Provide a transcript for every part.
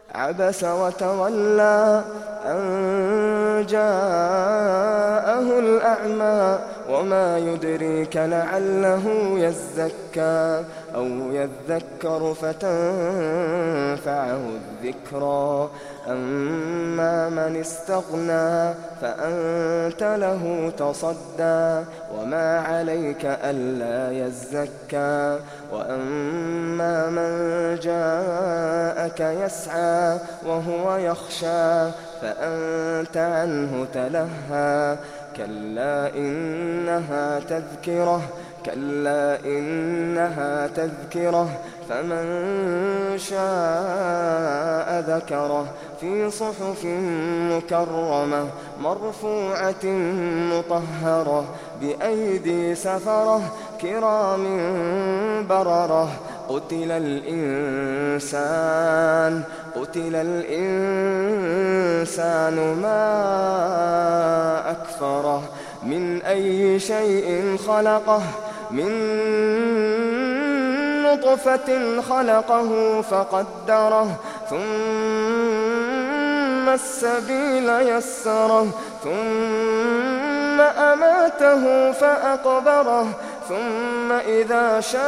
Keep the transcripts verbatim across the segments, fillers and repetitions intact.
عبس وتولى أن جاءه الأعمى وما يدريك لعله يزكى أو يذكر فتنفعه الذكرى أما من استغنى فأنت له تصدى وما عليك ألا يزكى وأما من جاءك يسعى وهو يخشى فأنت عنه تلهى كلا إنها تذكرة كلا إنها تذكرة فمن شاء ذكره في صحف مكرمة مرفوعة مطهرة بأيدي سفرة كرام بررة قتل الإنسان قتل الإنسان ما أكفره من أي شيء خلقه من نطفة خلقه فقدره ثم السبيل يسره ثم أماته فأقبره ثم إذا شاء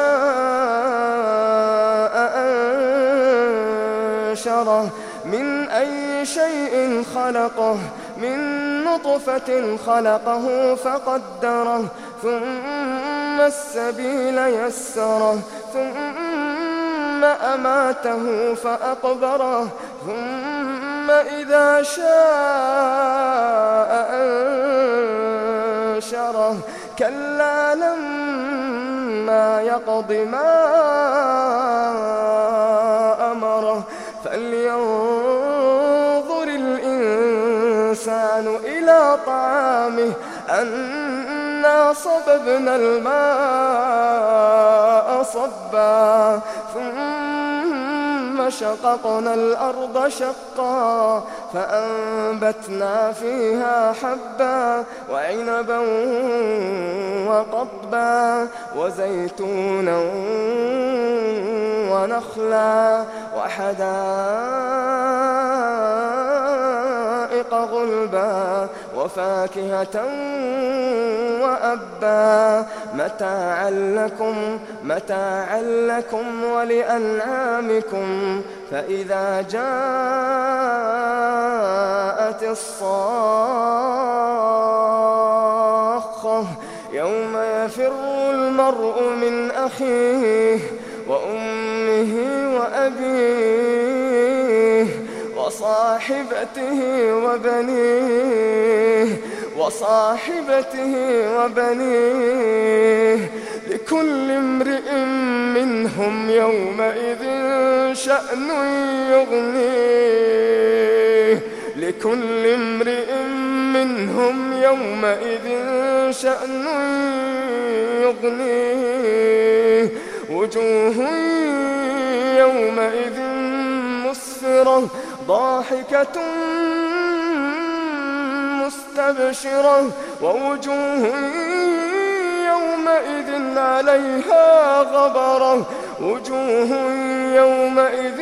أنشره من أي شيء خلقه من نطفة خلقه فقدره ثم السبيل يسره ثم أماته فأقبره ثم إذا شاء أنشره كلا لما يقض ما أمره فلينظر الإنسان إلى طعامه أنا صببنا الماء صبا ثم شققنا الأرض شقا فأنبتنا فيها حبا وعنبا وقضبا وزيتونا ونخلا وحدائق غلبا وفاكهة وأبا متاعا لكم متاعا لكم ولأنعامكم فإذا جاءت الصاخة يوم يفر المرء من أخيه وأمه وأبيه وصاحبته وبنيه وصاحبته وبنيه لكل امرئ منهم يومئذ شأن يغنيه لكل امرئ منهم يومئذ شأن يغنيه وجوه يومئذ مسفرة ضاحكة مستبشرة ووجوه يومئذ عليها غبرة وجوه يومئذ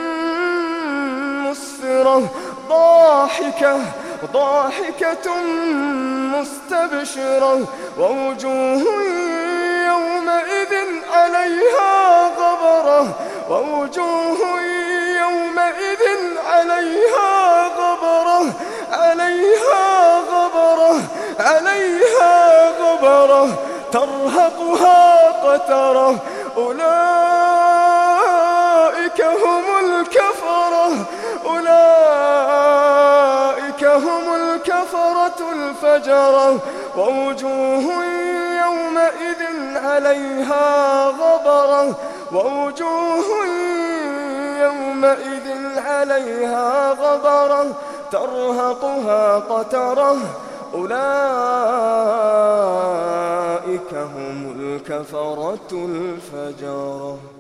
مسفرة ضاحكة ضاحكة مستبشرة ووجوه يومئذ عليها غبرة ووجوه يومئذ عليها غبرة عليها غبرة عليها غبرة ترهقها قترة أولئك هم الكفرة أولئك هم الكفرة الفجرة ووجوه يومئذ عليها غبرة ووجوه يومئذ عليها غبرة ترهقها قترة أولئك هم الكفرة الفجرة.